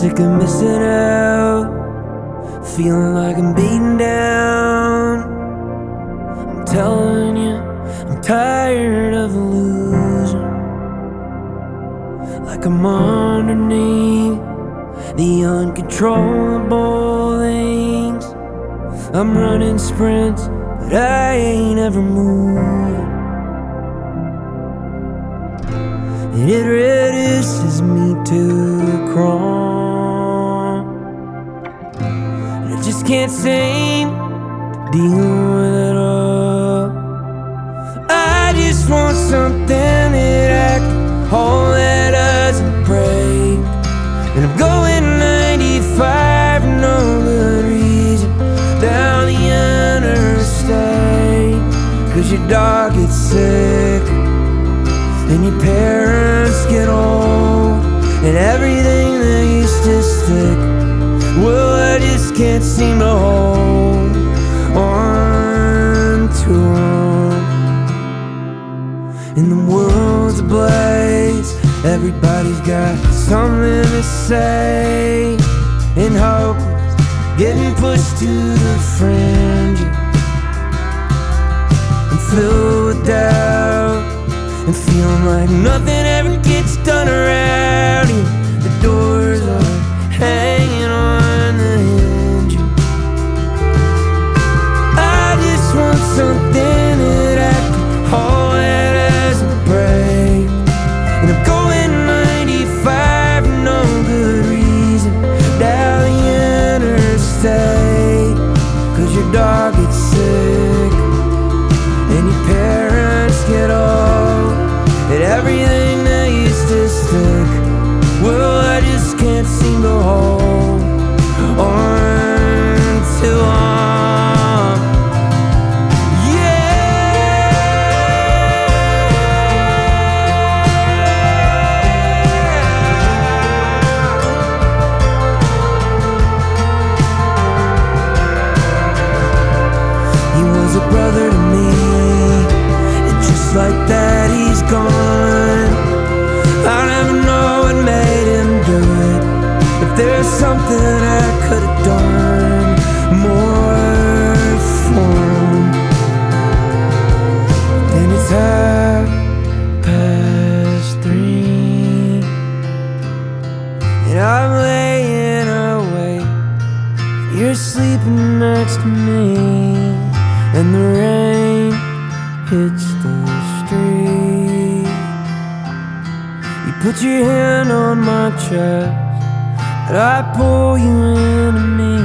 sick of missing out, feeling like I'm beaten down. I'm telling you, I'm tired of losing. Like I'm underneath the uncontrollable things. I'm running sprints, but I ain't ever moving. And it reduces me to a crawl. And I just can't seem to deal with it all. I just want something that I can hold that doesn't break. And I'm going 95 for no good reason down the interstate. 'Cause your dog gets sick and your parents get old, and everything that used to stick, well, I just can't seem to hold on to them. And the world's ablaze, everybody's got something to say, and hope is getting pushed to the fringe. I'm filled with doubt and feeling like nothing ever gets done around here. The doors are hanging on the hinge. I just want something that I can hold that doesn't break. And I'm going 95 for no good reason down the interstate. 'Cause your dog gets sick and your parents get old, and everything that used to stick, well, I just can't seem to hold on to them. He was a brother to me, and just like that he's gone. I never know what made him do it. If there's something I could have done more for him. And it's 3:30, and I'm laying awake. You're sleeping next to me, and the rain hits the street. You put your hand on my chest, and I pull you into me.